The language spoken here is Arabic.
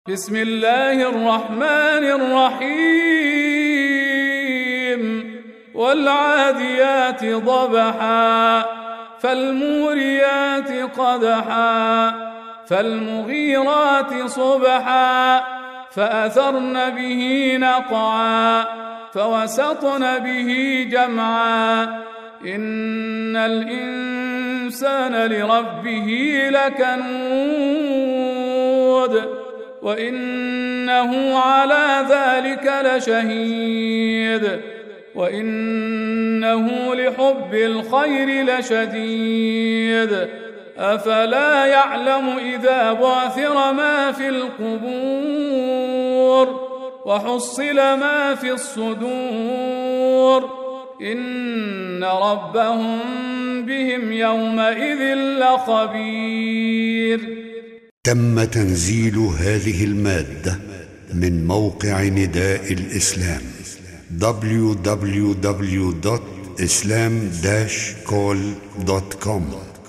بسم الله الرحمن الرحيم والعاديات ضبحا فالموريات قدحا فالمغيرات صبحا فأثرن به نقعا فوسطن به جمعا إن الإنسان لربه لكنود وإنه على ذلك لشهيد وإنه لحب الخير لشديد أفلا يعلم إذا بعثر ما في القبور وحصل ما في الصدور إن ربهم بهم يومئذ لخبير. تم تنزيل هذه المادة من موقع نداء الإسلام www.islam-call.com